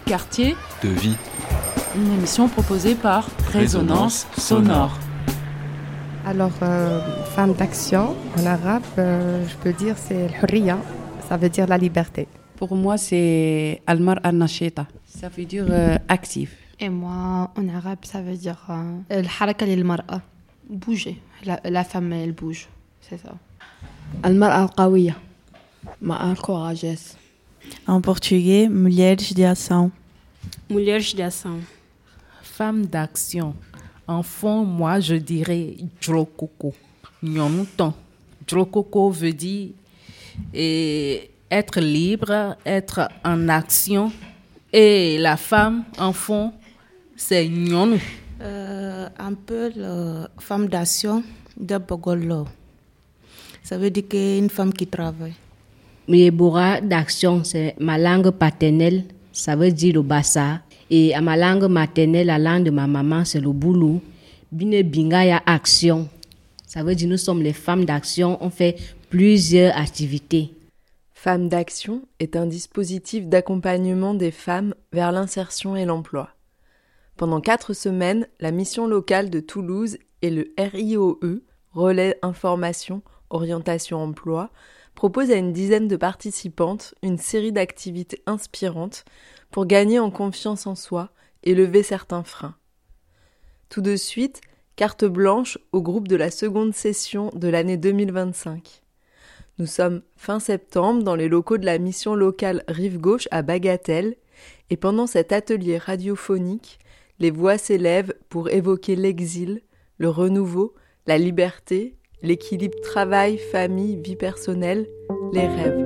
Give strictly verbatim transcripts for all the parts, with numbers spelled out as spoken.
quartier de vie. Une émission proposée par Résonance Sonore. Alors, euh, femme d'action, en arabe, euh, je peux dire c'est al-hurriya, ça veut dire la liberté. Pour moi, c'est al-mar al-nashita, ça veut dire euh, actif. Et moi, en arabe, ça veut dire euh, al-haraka lil-mar'a, bouger. La, la femme, elle bouge, c'est ça. Al-mar al-qawiya, ma'al courageuse. En portugais, mulher de ação. Mulher de ação. Femme d'action. En fond, moi, je dirais Djolokoko. Nyonuton. Djolokoko veut dire et être libre, être en action. Et la femme, en fond, c'est Nyonu. Euh, un peu la femme d'action de Bogolo. Ça veut dire qu'une femme qui travaille. Miyebora d'action, c'est ma langue paternelle, ça veut dire le bassa. Et à ma langue maternelle, la langue de ma maman, c'est le boulou. Bine bingaya action. Ça veut dire nous sommes les femmes d'action, on fait plusieurs activités. Femmes d'action est un dispositif d'accompagnement des femmes vers l'insertion et l'emploi. Pendant quatre semaines, la mission locale de Toulouse et le R I O E, Relais Information, Orientation Emploi, propose à une dizaine de participantes une série d'activités inspirantes pour gagner en confiance en soi et lever certains freins. Tout de suite, carte blanche au groupe de la seconde session de l'année deux mille vingt-cinq. Nous sommes fin septembre dans les locaux de la mission locale Rive Gauche à Bagatelle et pendant cet atelier radiophonique, les voix s'élèvent pour évoquer l'exil, le renouveau, la liberté, l'équilibre travail, famille, vie personnelle, les rêves.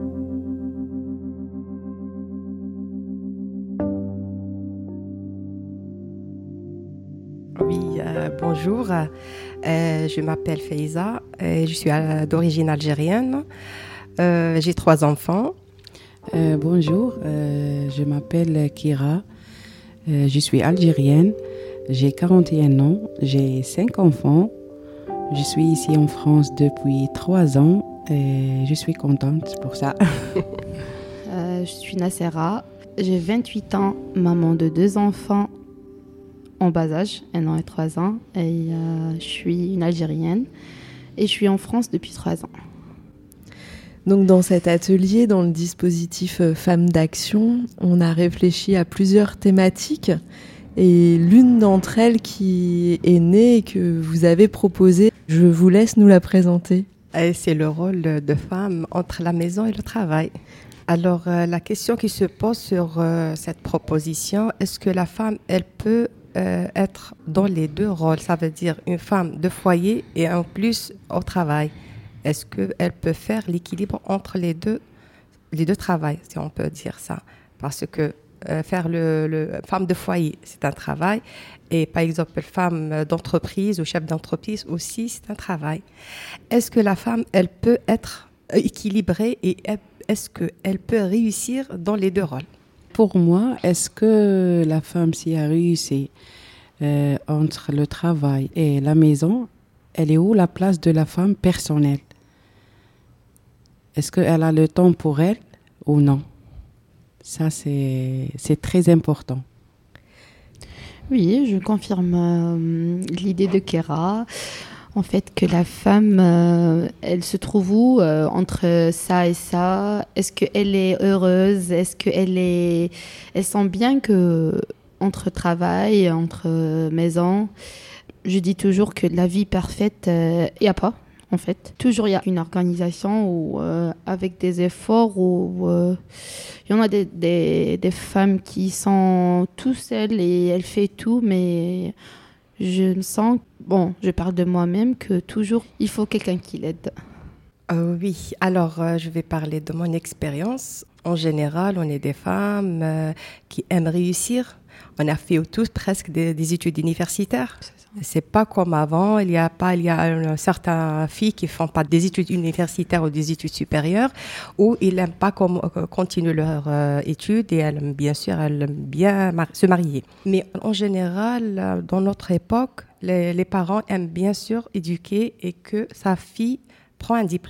Oui, euh, bonjour, euh, je m'appelle Faiza, et je suis euh, d'origine algérienne, euh, j'ai trois enfants. Euh, bonjour, euh, je m'appelle Kira, euh, je suis algérienne, j'ai quarante et un ans, j'ai cinq enfants. Je suis ici en France depuis trois ans et je suis contente pour ça. euh, je suis Nassera, j'ai vingt-huit ans, maman de deux enfants en bas âge, un an et trois ans. Et euh, je suis une Algérienne et je suis en France depuis trois ans. Donc dans cet atelier, dans le dispositif Femmes d'Action, on a réfléchi à plusieurs thématiques. Et l'une d'entre elles qui est née et que vous avez proposée, je vous laisse nous la présenter. Et c'est le rôle de femme entre la maison et le travail. Alors euh, la question qui se pose sur euh, cette proposition, est-ce que la femme, elle peut euh, être dans les deux rôles? Ça veut dire une femme de foyer et en plus au travail. Est-ce qu'elle peut faire l'équilibre entre les deux, les deux travails, si on peut dire ça? Parce que Euh, faire le, le femme de foyer, c'est un travail. Et par exemple, femme d'entreprise ou chef d'entreprise aussi, c'est un travail. Est-ce que la femme, elle peut être équilibrée et est-ce qu'elle peut réussir dans les deux rôles? Pour moi, est-ce que la femme, si elle réussit euh, entre le travail et la maison, elle est où la place de la femme personnelle? Est-ce qu'elle a le temps pour elle ou non? Ça, c'est, c'est très important. Oui, je confirme euh, l'idée de Kera. En fait, que la femme, euh, elle se trouve où euh, entre ça et ça? Est-ce qu'elle est heureuse? Est-ce qu'elle est... Elle sent bien que entre travail, entre maison, je dis toujours que la vie parfaite, il euh, n'y a pas. En fait, toujours il y a une organisation où, euh, avec des efforts où euh, il y en a des, des, des femmes qui sont tout seules et elles font tout, mais je me sens, bon, je parle de moi-même, que toujours il faut quelqu'un qui l'aide. Euh, oui, alors euh, je vais parler de mon expérience. En général, on est des femmes euh, qui aiment réussir. On a fait tous presque des, des études universitaires. C'est pas comme avant. Il y a pas, il y a certaines filles qui font pas des études universitaires ou des études supérieures, ou ils n'aiment pas comme, euh, continuer leurs euh, études et elles, bien sûr, elles aiment bien mar- se marier. Mais en général, euh, dans notre époque, les, les parents aiment bien sûr éduquer et que sa fille prend un diplôme.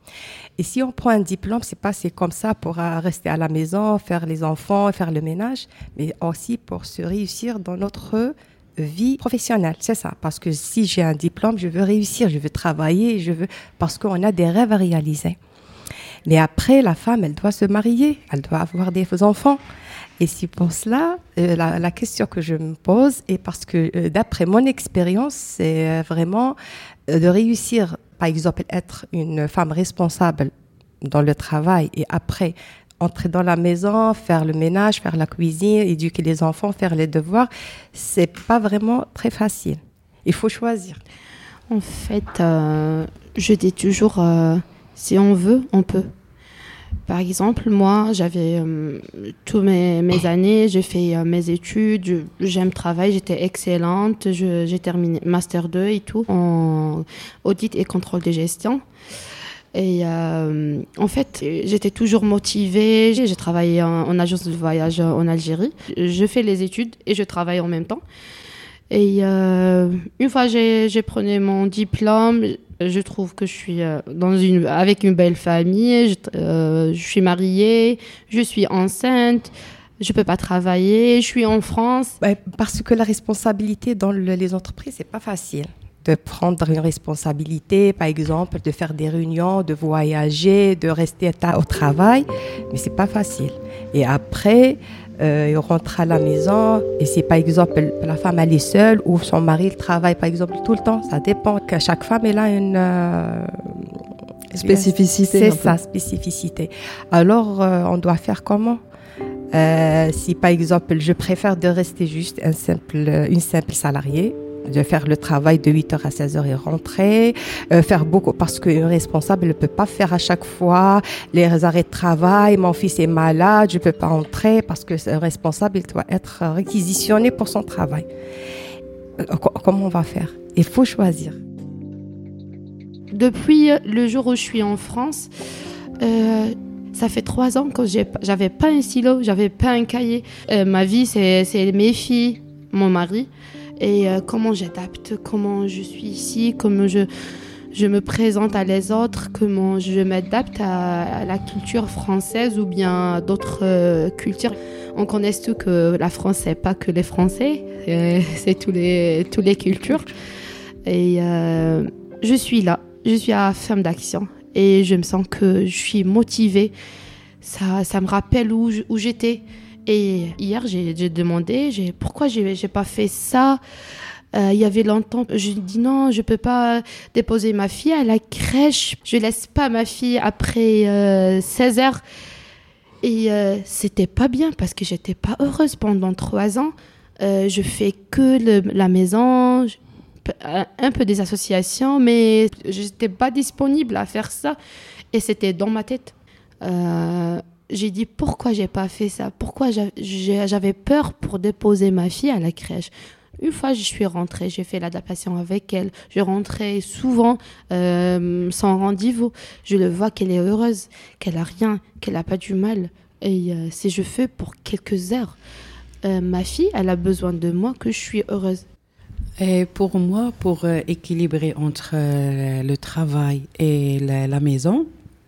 Et si on prend un diplôme, c'est pas c'est comme ça pour euh, rester à la maison, faire les enfants, faire le ménage, mais aussi pour se réussir dans notre vie professionnelle, c'est ça. Parce que si j'ai un diplôme, je veux réussir, je veux travailler, je veux parce qu'on a des rêves à réaliser. Mais après, la femme, elle doit se marier, elle doit avoir des enfants. Et si pour cela, euh, la, la question que je me pose, est parce que euh, d'après mon expérience, c'est euh, vraiment euh, de réussir, par exemple, être une femme responsable dans le travail et après entrer dans la maison, faire le ménage, faire la cuisine, éduquer les enfants, faire les devoirs, c'est pas vraiment très facile. Il faut choisir. En fait, euh, je dis toujours, euh, si on veut, on peut. Par exemple, moi, j'avais euh, toutes mes, mes années, j'ai fait euh, mes études, je, j'aime travailler, j'étais excellente, je, j'ai terminé Master deux et tout, en audit et contrôle de gestion. Et euh, en fait, j'étais toujours motivée, j'ai, j'ai travaillé en, en agence de voyage en Algérie, je fais les études et je travaille en même temps. Et euh, une fois j'ai, j'ai pris mon diplôme, je trouve que je suis dans une, avec une belle famille, je, euh, je suis mariée, je suis enceinte, je ne peux pas travailler, je suis en France. Parce que la responsabilité dans le, les entreprises, ce n'est pas facile. De prendre une responsabilité, par exemple, de faire des réunions, de voyager, de rester au travail, mais c'est pas facile. Et après, euh, il rentre à la maison, et si par exemple la femme elle est seule ou son mari il travaille par exemple tout le temps, ça dépend. Que chaque femme elle a une euh, spécificité. C'est ça, spécificité. Alors euh, on doit faire comment? Euh, si par exemple je préfère de rester juste un simple, une simple salariée, de faire le travail de huit heures à seize heures et rentrer, euh, faire beaucoup, parce qu'une responsable ne peut pas faire à chaque fois les arrêts de travail, mon fils est malade, je ne peux pas entrer, parce que le responsable il doit être réquisitionné pour son travail. Euh, comment on va faire? Il faut choisir. Depuis le jour où je suis en France, euh, ça fait trois ans que j'ai, j'avais pas un stylo, j'avais pas un cahier. Euh, ma vie, c'est, c'est mes filles, mon mari. Et euh, comment j'adapte, comment je suis ici, comment je, je me présente à les autres, comment je m'adapte à, à la culture française ou bien d'autres euh, cultures. On connaît tout que la France, c'est pas que les Français, c'est, c'est tous les, tous les cultures. Et euh, je suis là, je suis à Femme d'Action et je me sens que je suis motivée. Ça, ça me rappelle où, où j'étais. Et hier, j'ai, j'ai demandé j'ai, pourquoi j'ai, j'ai pas fait ça. Euh, il y avait longtemps, je dis non, je peux pas déposer ma fille à la crèche. Je laisse pas ma fille après euh, seize heures. Et euh, c'était pas bien parce que j'étais pas heureuse pendant trois ans. Euh, je fais que le, la maison, un peu des associations, mais j'étais pas disponible à faire ça. Et c'était dans ma tête. Euh, J'ai dit pourquoi j'ai pas fait ça, pourquoi j'avais peur pour déposer ma fille à la crèche. Une fois je suis rentrée, j'ai fait l'adaptation avec elle. Je rentrais souvent euh, sans rendez-vous. Je le vois qu'elle est heureuse, qu'elle a rien, qu'elle a pas du mal. Et euh, si je fais pour quelques heures, euh, ma fille, elle a besoin de moi que je suis heureuse. Et pour moi, pour euh, équilibrer entre euh, le travail et la, la maison,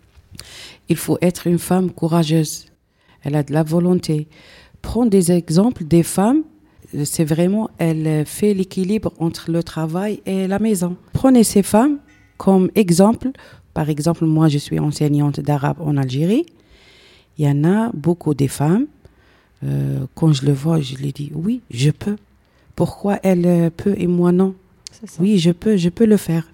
il faut être une femme courageuse. Elle a de la volonté. Prends des exemples des femmes. C'est vraiment, elle fait l'équilibre entre le travail et la maison. Prenez ces femmes comme exemple. Par exemple, moi, je suis enseignante d'arabe en Algérie. Il y en a beaucoup de femmes. Euh, quand je le vois, je lui dis, oui, je peux. Pourquoi elle peut et moi non? Oui, je peux, je peux le faire.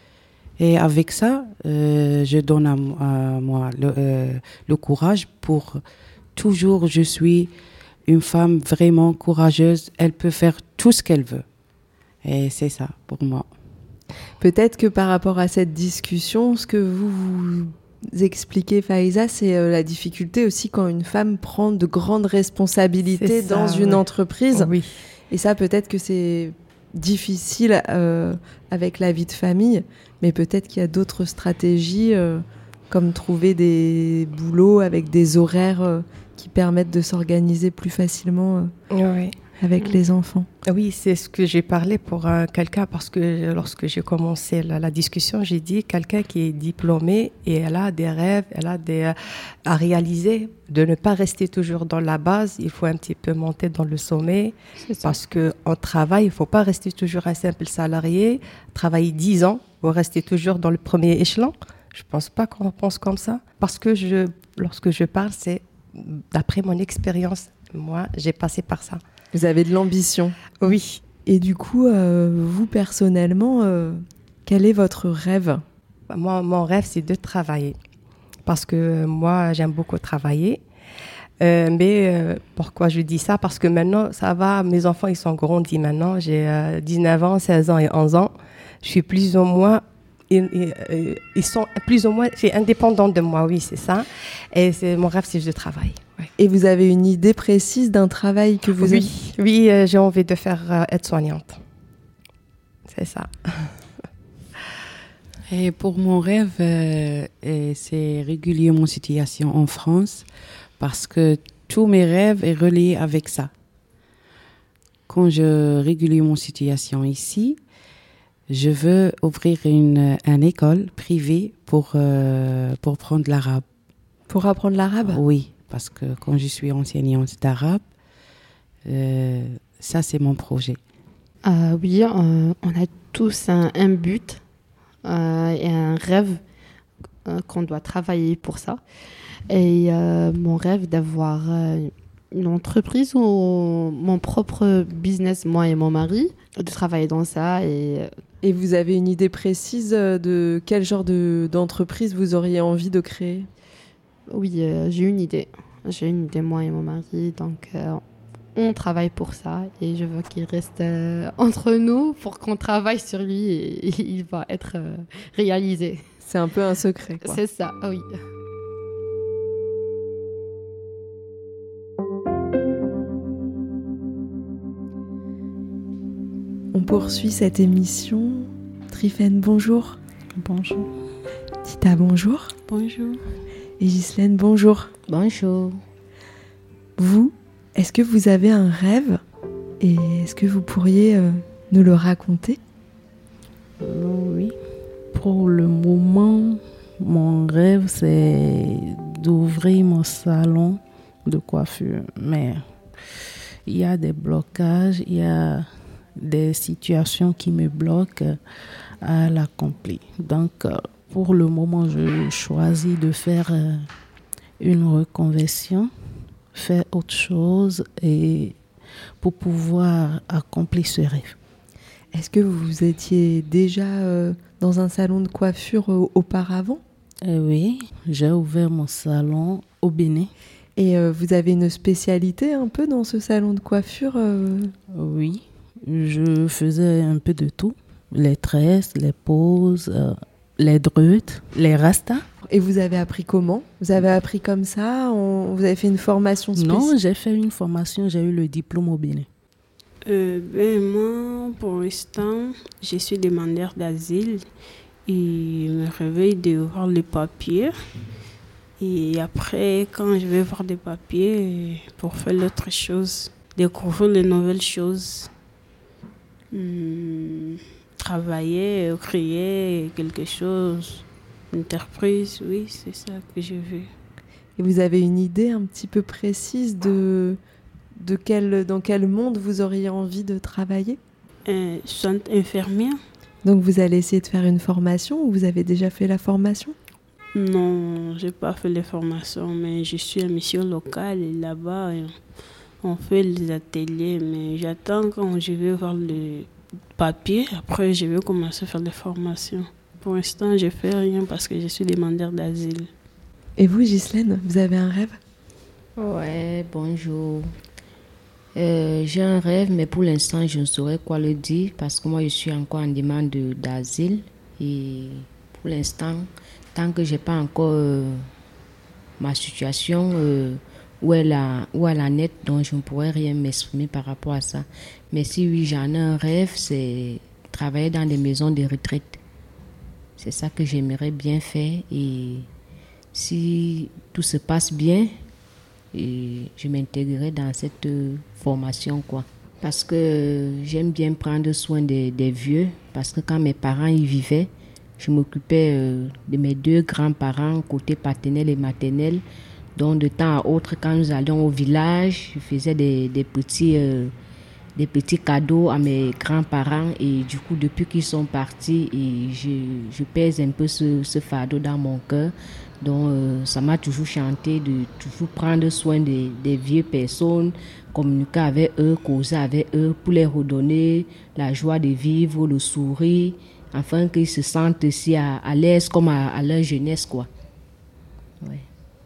Et avec ça, euh, je donne à, à moi le, euh, le courage pour toujours, je suis une femme vraiment courageuse. Elle peut faire tout ce qu'elle veut. Et c'est ça pour moi. Peut-être que par rapport à cette discussion, ce que vous, vous expliquez, Faiza, c'est euh, la difficulté aussi quand une femme prend de grandes responsabilités ça, dans une ouais. entreprise. Oh, oui. Et ça, peut-être que c'est difficile euh, avec la vie de famille, mais peut-être qu'il y a d'autres stratégies, euh, comme trouver des boulots avec des horaires euh, qui permettent de s'organiser plus facilement. Euh. Oui. avec les enfants. Oui, c'est ce que j'ai parlé pour euh, quelqu'un, parce que lorsque j'ai commencé la, la discussion, j'ai dit quelqu'un qui est diplômé et elle a des rêves, elle a des, euh, à réaliser, de ne pas rester toujours dans la base, il faut un petit peu monter dans le sommet, parce qu'en travail, il ne faut pas rester toujours un simple salarié, travailler dix ans, vous restez toujours dans le premier échelon. Je ne pense pas qu'on pense comme ça, parce que je, lorsque je parle, c'est d'après mon expérience. Moi, j'ai passé par ça. Vous avez de l'ambition. Oui. Et du coup, euh, vous, personnellement, euh, quel est votre rêve ? Moi, mon rêve, c'est de travailler. Parce que moi, j'aime beaucoup travailler. Euh, mais euh, pourquoi je dis ça ? Parce que maintenant, ça va, mes enfants, ils sont grandis maintenant. J'ai euh, dix-neuf ans, seize ans et onze ans. Je suis plus ou moins... Ils, ils, ils sont plus ou moins indépendants de moi, oui, c'est ça. Et c'est, mon rêve, c'est que je travaille. Ouais. Et vous avez une idée précise d'un travail que vous... Oui, oui euh, j'ai envie de faire euh, aide-soignante. C'est ça. Et pour mon rêve, euh, c'est régulier mon situation en France, parce que tous mes rêves sont reliés avec ça. Quand je régule mon situation ici, je veux ouvrir une, une école privée pour, euh, pour prendre l'arabe. Pour apprendre l'arabe ? Oui, parce que quand je suis enseignante d'arabe, euh, ça c'est mon projet. Euh, oui, euh, on a tous un, un but euh, et un rêve euh, qu'on doit travailler pour ça. Et euh, mon rêve d'avoir euh, une entreprise ou mon propre business, moi et mon mari, de travailler dans ça. Et, et vous avez une idée précise de quel genre de, d'entreprise vous auriez envie de créer ? Oui, euh, j'ai une idée. J'ai une idée, moi et mon mari. Donc, euh, on travaille pour ça. Et je veux qu'il reste euh, entre nous pour qu'on travaille sur lui et, et il va être euh, réalisé. C'est un peu un secret, quoi. C'est ça, oui. On poursuit cette émission. Trifène, bonjour. Bonjour. Tita, bonjour. Bonjour. Et Ghislaine, bonjour. Bonjour. Vous, est-ce que vous avez un rêve ? Et est-ce que vous pourriez euh, nous le raconter ? Oui. Pour le moment, mon rêve, c'est d'ouvrir mon salon de coiffure. Mais il y a des blocages, il y a des situations qui me bloquent à l'accomplir. Donc, pour le moment, je choisis de faire une reconversion, faire autre chose et pour pouvoir accomplir ce rêve. Est-ce que vous étiez déjà euh, dans un salon de coiffure euh, auparavant ? Eh oui, j'ai ouvert mon salon au Bénin. Et euh, vous avez une spécialité un peu dans ce salon de coiffure euh... Oui. Je faisais un peu de tout, les tresses, les poses, euh, les druides, les rastas. Et vous avez appris comment ? Vous avez appris comme ça ? On... Vous avez fait une formation spéciale ? Non, j'ai fait une formation, j'ai eu le diplôme au Bénin. Euh, ben, moi, pour l'instant, je suis demandeur d'asile et je me réveille de voir les papiers. Et après, quand je vais voir des papiers, pour faire l'autre chose, découvrir les nouvelles choses. Hum, travailler, créer quelque chose, une entreprise, oui, c'est ça que je veux. Et vous avez une idée un petit peu précise de, de quel, dans quel monde vous auriez envie de travailler ? euh, Je suis infirmière. Donc vous allez essayer de faire une formation ou vous avez déjà fait la formation ? Non, je n'ai pas fait les formations, mais je suis en mission locale et là-bas, on fait les ateliers, mais j'attends quand je vais voir le papier. Après, je vais commencer à faire des formations. Pour l'instant, je ne fais rien parce que je suis demandeur d'asile. Et vous, Ghislaine, vous avez un rêve ? Ouais, bonjour. Euh, j'ai un rêve, mais pour l'instant, je ne saurais quoi le dire parce que moi, je suis encore en demande de, d'asile. Et pour l'instant, tant que je n'ai pas encore euh, ma situation... Euh, Où elle, a, où elle en est, donc je ne pourrais rien m'exprimer par rapport à ça. Mais si oui, j'en ai un rêve, c'est travailler dans des maisons de retraite. C'est ça que j'aimerais bien faire. Et si tout se passe bien, et je m'intégrerai dans cette formation, quoi. parce que j'aime bien prendre soin des, des vieux, parce que quand mes parents y vivaient, je m'occupais euh, de mes deux grands-parents, côté paternel et maternel. Donc de temps à autre, quand nous allions au village, je faisais des, des, petits, euh, des petits cadeaux à mes grands-parents. Et du coup, depuis qu'ils sont partis, et je, je pèse un peu ce, ce fardeau dans mon cœur. Donc euh, ça m'a toujours chanté de toujours prendre soin des, des vieilles personnes, communiquer avec eux, causer avec eux, pour les redonner la joie de vivre, le sourire, afin qu'ils se sentent aussi à, à l'aise comme à, à leur jeunesse, quoi. Ouais.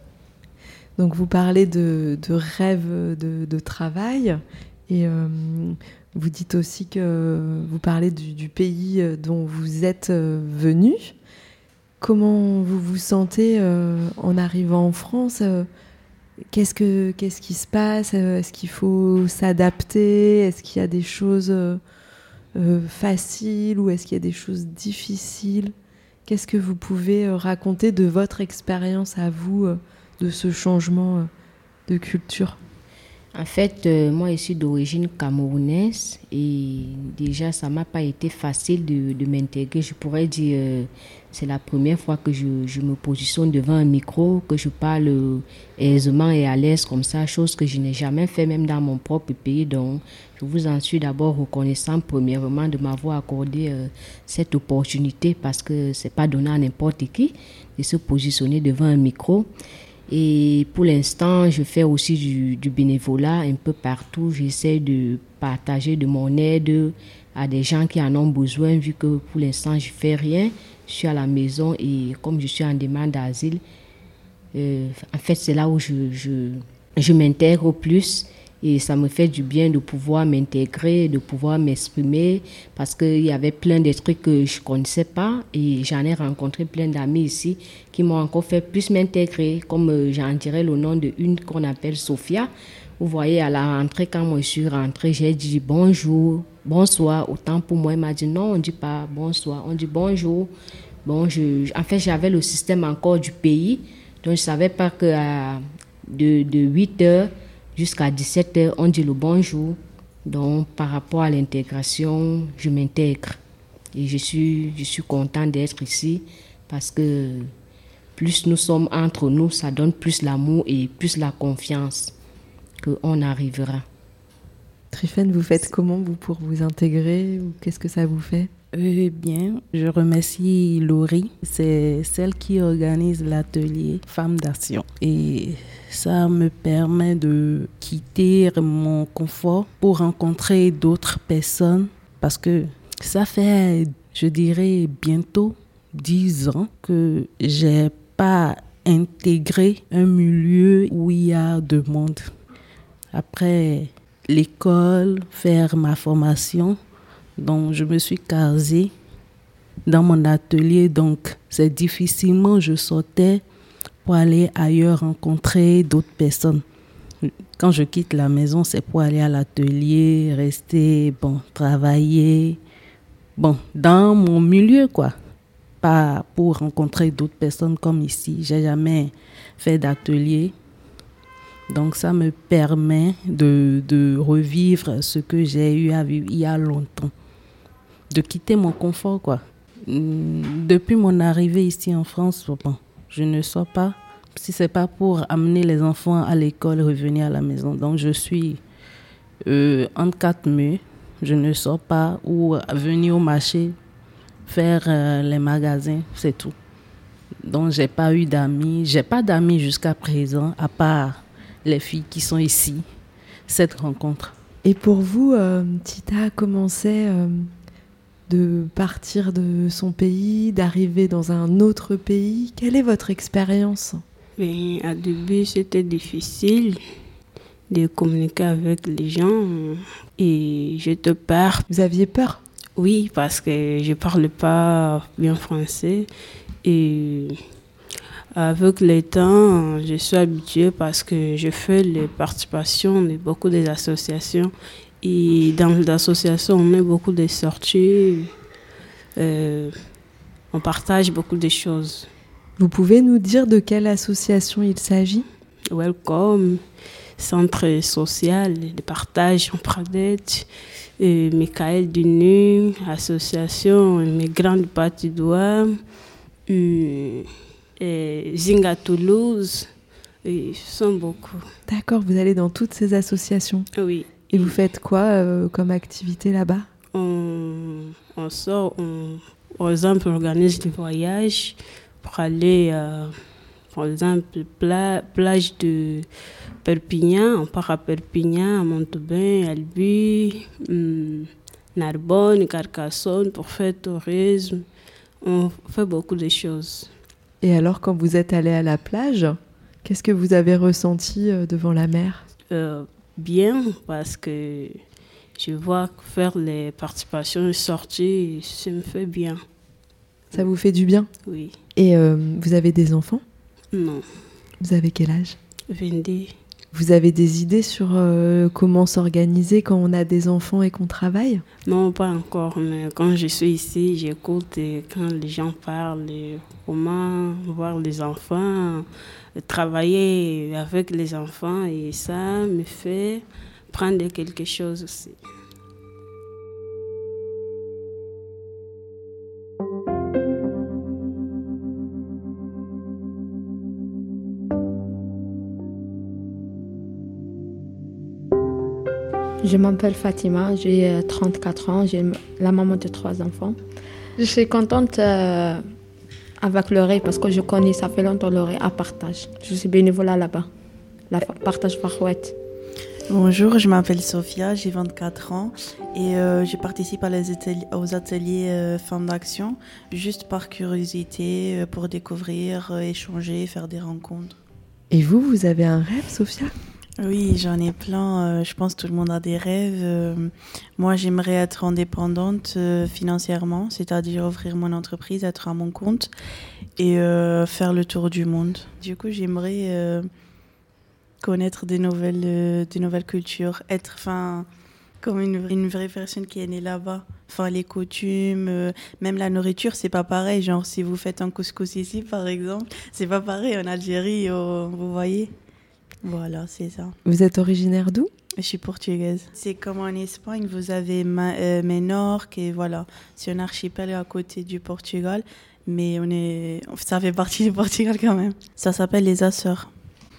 Donc vous parlez de, de rêve de, de travail et euh, vous dites aussi que vous parlez du, du pays dont vous êtes venu. Comment vous vous sentez euh, en arrivant en France ? Qu'est-ce que, qu'est-ce qui se passe ? Est-ce qu'il faut s'adapter ? Est-ce qu'il y a des choses euh, faciles ou est-ce qu'il y a des choses difficiles ? Qu'est-ce que vous pouvez raconter de votre expérience à vous euh, de ce changement de culture? En fait, euh, moi, je suis d'origine camerounaise et déjà, ça ne m'a pas été facile de, de m'intégrer. Je pourrais dire, euh, c'est la première fois que je, je me positionne devant un micro, que je parle euh, aisément et à l'aise comme ça, chose que je n'ai jamais fait même dans mon propre pays. Donc, je vous en suis d'abord reconnaissant premièrement de m'avoir accordé euh, cette opportunité parce que ce n'est pas donné à n'importe qui de se positionner devant un micro. Et pour l'instant, je fais aussi du, du bénévolat un peu partout. J'essaie de partager de mon aide à des gens qui en ont besoin, vu que pour l'instant, je ne fais rien. Je suis à la maison et comme je suis en demande d'asile, euh, en fait, c'est là où je, je, je m'intègre plus. Et ça me fait du bien de pouvoir m'intégrer, de pouvoir m'exprimer parce qu'il y avait plein de trucs que je ne connaissais pas et j'en ai rencontré plein d'amis ici qui m'ont encore fait plus m'intégrer, comme euh, j'en dirais le nom d'une qu'on appelle Sophia. Vous voyez, à la rentrée, quand moi je suis rentrée, j'ai dit bonjour, bonsoir. Autant pour moi, il m'a dit non, on ne dit pas bonsoir, on dit bonjour. Bon, je, en fait, j'avais le système encore du pays, donc je ne savais pas que à, de, de huit heures jusqu'à dix-sept heures, on dit le bonjour. Donc, par rapport à l'intégration, je m'intègre. Et je suis, je suis contente d'être ici parce que plus nous sommes entre nous, ça donne plus l'amour et plus la confiance qu'on arrivera. Tryphène, vous faites comment vous pour vous intégrer ou qu'est-ce que ça vous fait ? Eh bien, je remercie Laurie. C'est celle qui organise l'atelier Femmes d'Action. Et ça me permet de quitter mon confort pour rencontrer d'autres personnes. Parce que ça fait, je dirais, bientôt dix ans que j'ai pas intégré un milieu où il y a de monde. Après l'école, faire ma formation, donc je me suis casée dans mon atelier, donc c'est difficilement je sortais pour aller ailleurs rencontrer d'autres personnes. Quand je quitte la maison, c'est pour aller à l'atelier, rester, bon, travailler, bon, dans mon milieu, quoi. Pas pour rencontrer d'autres personnes comme ici. J'ai jamais fait d'atelier. Donc ça me permet de, de revivre ce que j'ai eu à vivre il y a longtemps. De quitter mon confort, quoi. Depuis mon arrivée ici en France, bon, je ne sors pas. Si ce n'est pas pour amener les enfants à l'école, revenir à la maison. Donc je suis euh, entre quatre murs. Je ne sors pas ou venir au marché, faire euh, les magasins, c'est tout. Donc j'ai pas eu d'amis. J'ai pas d'amis jusqu'à présent, à part les filles qui sont ici, cette rencontre. Et pour vous, euh, Tita a commencé euh, de partir de son pays, d'arriver dans un autre pays. Quelle est votre expérience ? Et au début, c'était difficile de communiquer avec les gens et j'étais peur. Vous aviez peur ? Oui, parce que je ne parle pas bien français et avec le temps, je suis habituée parce que je fais les participations de beaucoup d'associations et dans les associations, on a beaucoup de sorties, euh, on partage beaucoup de choses. Vous pouvez nous dire de quelle association il s'agit ? Welcome. centre social de partage en Pradette, et Michael Dunu, association Migrants du Parti d'Ouah, et Zinga Toulouse, et ce sont beaucoup. D'accord, vous allez dans toutes ces associations. Oui. Et vous faites quoi euh, comme activité là-bas? on, on sort, on, par exemple, on organise des voyages pour aller, euh, par exemple, pla, plage de Perpignan, on part à Perpignan, à Montauban, Albi, hum, Narbonne, Carcassonne pour faire tourisme. On fait beaucoup de choses. Et alors, quand vous êtes allé à la plage, qu'est-ce que vous avez ressenti euh, devant la mer? euh, Bien, parce que je vois que faire les participations et sorties, ça me fait bien. Ça vous fait du bien? Oui. Et euh, vous avez des enfants? Non. Vous avez quel âge? vingt-deux. Vous avez des idées sur euh, comment s'organiser quand on a des enfants et qu'on travaille? Non, pas encore, mais quand je suis ici, j'écoute et quand les gens parlent, et comment voir les enfants, travailler avec les enfants, et ça me fait prendre quelque chose aussi. Je m'appelle Fatima, j'ai trente-quatre ans, j'ai la maman de trois enfants. Je suis contente euh, avec l'oreille parce que je connais, ça fait longtemps l'oreille à partage. Je suis bénévole là-bas, la partage Farouette. Bonjour, je m'appelle Sophia, j'ai vingt-quatre ans et euh, je participe à les ateliers, aux ateliers euh, Femmes d'Action juste par curiosité, euh, pour découvrir, euh, échanger, faire des rencontres. Et vous, vous avez un rêve, Sophia? Oui, j'en ai plein. Euh, je pense que tout le monde a des rêves. Euh, moi, j'aimerais être indépendante euh, financièrement, c'est-à-dire ouvrir mon entreprise, être à mon compte et euh, faire le tour du monde. Du coup, j'aimerais euh, connaître des nouvelles, euh, des nouvelles cultures, être enfin, comme une, une vraie personne qui est née là-bas. Enfin, les coutumes, euh, même la nourriture, c'est pas pareil. Genre, si vous faites un couscous ici, par exemple, c'est pas pareil en Algérie, oh, vous voyez. Voilà, c'est ça. Vous êtes originaire d'où? Je suis portugaise. C'est comme en Espagne, vous avez Ma- euh, Menorque et voilà. C'est un archipel à côté du Portugal, mais on est, ça fait partie du Portugal quand même. Ça s'appelle les Açores.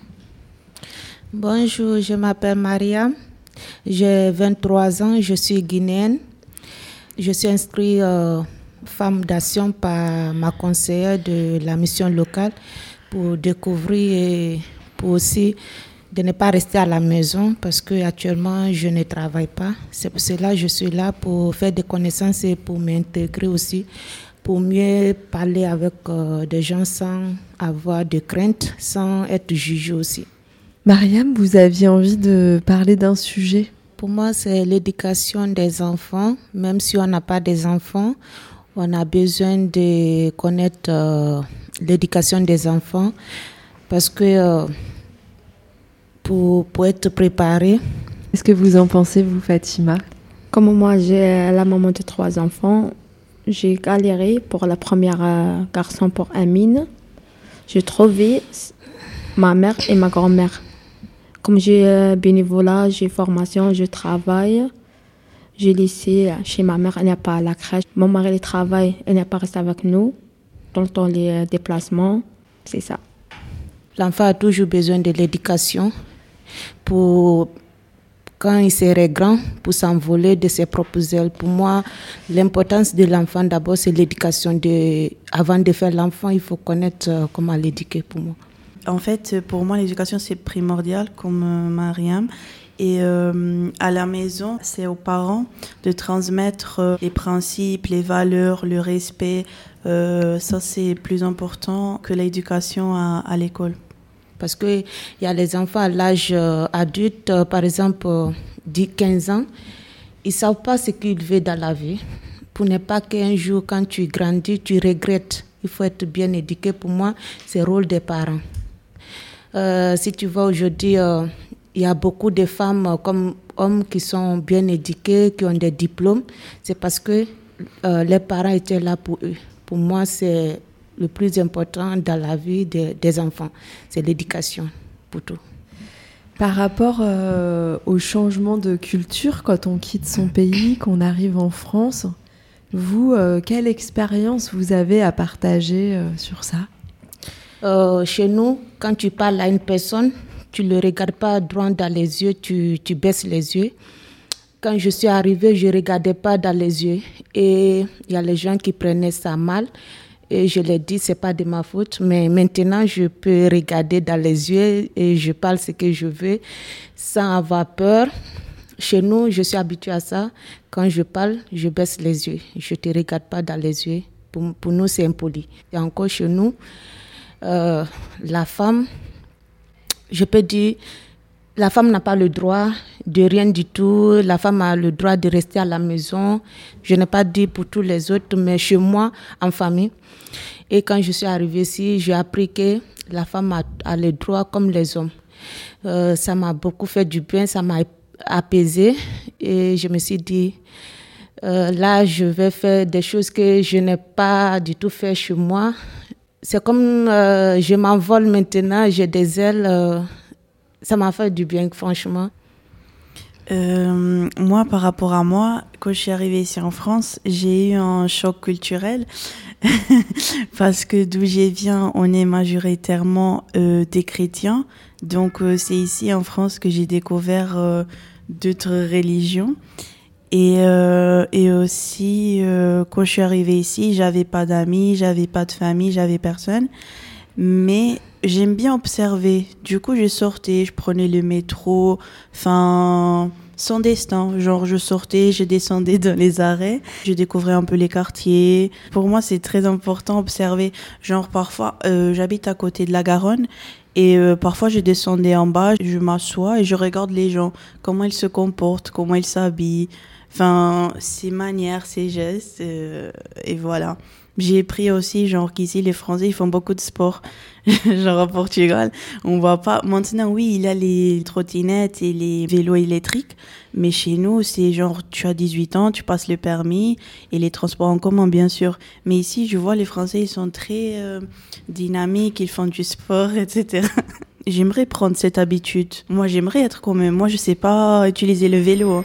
Bonjour, je m'appelle Mariam. J'ai vingt-trois ans, je suis guinéenne. Je suis inscrite euh, femme d'action par ma conseillère de la mission locale pour découvrir et pour aussi de ne pas rester à la maison parce que actuellement je ne travaille pas. C'est pour cela que je suis là pour faire des connaissances et pour m'intégrer aussi, pour mieux parler avec euh, des gens sans avoir de crainte, sans être jugé aussi. Mariam, vous aviez envie de parler d'un sujet? Pour moi, c'est l'éducation des enfants. Même si on n'a pas des enfants, on a besoin de connaître euh, l'éducation des enfants parce que euh, Pour, pour être préparé. Qu'est-ce que vous en pensez, vous, Fatima? Comme moi, j'ai la maman de trois enfants. J'ai galéré pour la première euh, garçon pour Amine. J'ai trouvé ma mère et ma grand-mère. Comme j'ai euh, bénévolat, j'ai formation, je travaille. J'ai laissé chez ma mère, elle n'est pas à la crèche. Mon mari il travaille, elle n'est pas restée avec nous. Dans le temps, les déplacements, c'est ça. L'enfant a toujours besoin de l'éducation pour, quand il serait grand, pour s'envoler de ses propres ailes. Pour moi, l'importance de l'enfant, d'abord, c'est l'éducation. De, avant de faire l'enfant, il faut connaître comment l'éduquer pour moi. En fait, pour moi, l'éducation, c'est primordial, comme euh, Mariam. Et euh, à la maison, c'est aux parents de transmettre euh, les principes, les valeurs, le respect. Euh, ça, c'est plus important que l'éducation à, à l'école. Parce qu'il y a les enfants à l'âge euh, adulte, euh, par exemple, euh, dix à quinze ans, ils ne savent pas ce qu'ils veulent dans la vie. Pour ne pas qu'un jour, quand tu grandis, tu regrettes. Il faut être bien éduqué. Pour moi, c'est le rôle des parents. Euh, si tu vois aujourd'hui, euh, il y a beaucoup de femmes euh, comme hommes qui sont bien éduqués, qui ont des diplômes. C'est parce que euh, les parents étaient là pour eux. Pour moi, c'est le plus important dans la vie de, des enfants. C'est l'éducation pour tout. Par rapport euh, au changement de culture, quand on quitte son pays, qu'on arrive en France, vous, euh, quelle expérience vous avez à partager euh, sur ça ? euh, Chez nous, quand tu parles à une personne, tu ne le regardes pas droit dans les yeux, tu, tu baisses les yeux. Quand je suis arrivée, je ne regardais pas dans les yeux. Et il y a les gens qui prenaient ça mal. Et je leur dis, ce n'est pas de ma faute. Mais maintenant, je peux regarder dans les yeux et je parle ce que je veux sans avoir peur. Chez nous, je suis habituée à ça. Quand je parle, je baisse les yeux. Je ne te regarde pas dans les yeux. Pour, pour nous, c'est impoli. Et encore chez nous, euh, la femme, je peux dire, la femme n'a pas le droit de rien du tout. La femme a le droit de rester à la maison. Je n'ai pas dit pour tous les autres, mais chez moi, en famille. Et quand je suis arrivée ici, j'ai appris que la femme a, a le droit comme les hommes. Euh, ça m'a beaucoup fait du bien, ça m'a apaisée. Et je me suis dit, euh, là, je vais faire des choses que je n'ai pas du tout fait chez moi. C'est comme euh, je m'envole maintenant, j'ai des ailes. Euh, ça m'a fait du bien, franchement. Euh, moi, par rapport à moi, quand je suis arrivée ici en France, j'ai eu un choc culturel parce que d'où je viens, on est majoritairement euh, des chrétiens. Donc, euh, c'est ici en France que j'ai découvert euh, d'autres religions. Et, euh, et aussi, euh, quand je suis arrivée ici, j'avais pas d'amis, j'avais pas de famille, j'avais personne. Mais j'aime bien observer. Du coup, je sortais, je prenais le métro, enfin, sans destin. Genre, je sortais, je descendais dans les arrêts, je découvrais un peu les quartiers. Pour moi, c'est très important d'observer. Genre, parfois, euh, j'habite à côté de la Garonne et euh, parfois, je descendais en bas, je m'assois et je regarde les gens, comment ils se comportent, comment ils s'habillent, enfin, ses manières, ses gestes, euh, et voilà. J'ai appris aussi, genre, qu'ici, les Français, ils font beaucoup de sport. Genre, au Portugal, on voit pas... Maintenant, oui, il y a les trottinettes et les vélos électriques. Mais chez nous, c'est genre, tu as dix-huit ans, tu passes le permis et les transports en commun, bien sûr. Mais ici, je vois, les Français, ils sont très euh, dynamiques, ils font du sport, et cetera. J'aimerais prendre cette habitude. Moi, j'aimerais être comme eux. Moi, je sais pas utiliser le vélo.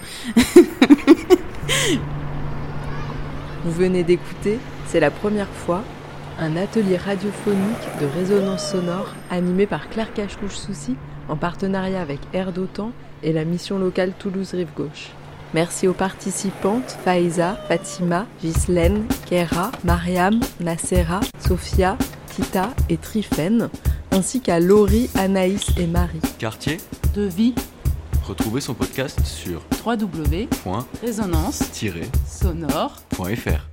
Vous venez d'écouter, c'est la première fois, un atelier radiophonique de résonance sonore animé par Claire Cacherouche-Soucy en partenariat avec Air d'Otan et la mission locale Toulouse-Rive-Gauche. Merci aux participantes Faiza, Fatima, Ghislaine, Kéra, Mariam, Nacera, Sophia, Tita et Trifen, ainsi qu'à Laurie, Anaïs et Marie. Quartier de vie. Retrouvez son podcast sur w w w point résonance tiret sonore point f r.